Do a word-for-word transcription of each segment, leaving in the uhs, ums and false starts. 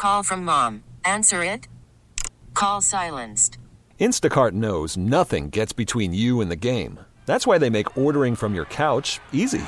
call from mom. Answer it. Call silenced. Instacart knows nothing gets between you and the game. That's why they make ordering from your couch easy.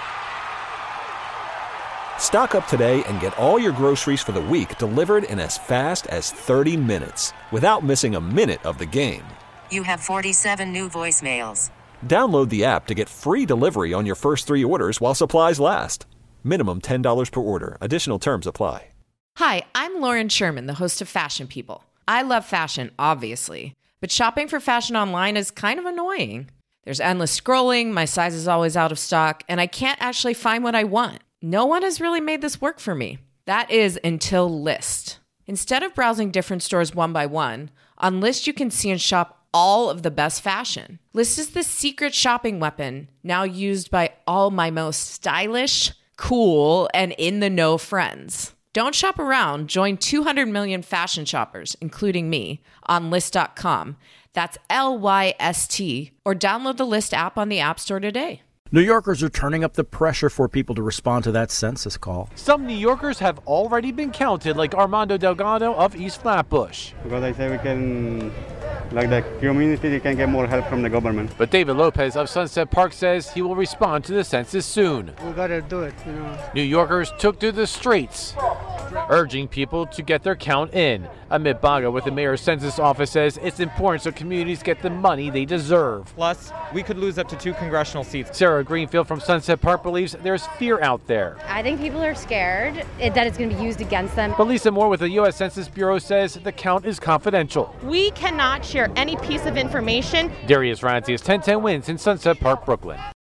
Stock up today and get all your groceries for the week delivered in as fast as thirty minutes without missing a minute of the game. You have forty-seven new voicemails. Download the app to get free delivery on your first three orders while supplies last. Minimum ten dollars per order. Additional terms apply. Hi, I'm Lauren Sherman, the host of Fashion People. I love fashion, obviously, but shopping for fashion online is kind of annoying. There's endless scrolling, my size is always out of stock, and I can't actually find what I want. No one has really made this work for me. That is until Lyst. Instead of browsing different stores one by one, on Lyst you can see and shop all of the best fashion. Lyst is the secret shopping weapon now used by all my most stylish, cool, and in-the-know friends. Don't shop around. Join two hundred million fashion shoppers, including me, on Lyst dot com. That's L Y S T. Or download the Lyst app on the App Store today. New Yorkers are turning up the pressure for people to respond to that census call. Some New Yorkers have already been counted, like Armando Delgado of East Flatbush. Because I say we can, like the community, they can get more help from the government. But David Lopez of Sunset Park says he will respond to the census soon. We gotta do it, you know. New Yorkers took to the streets, urging people to get their count in. Amit Baga with the mayor's census office says it's important so communities get the money they deserve. Plus, we could lose up to two congressional seats. Sarah Greenfield from Sunset Park believes there's fear out there. I think people are scared that it's going to be used against them. But Lisa Moore with the U S Census Bureau says the count is confidential. We cannot share any piece of information. Darius Ranzi is ten ten Wins in Sunset Park, Brooklyn.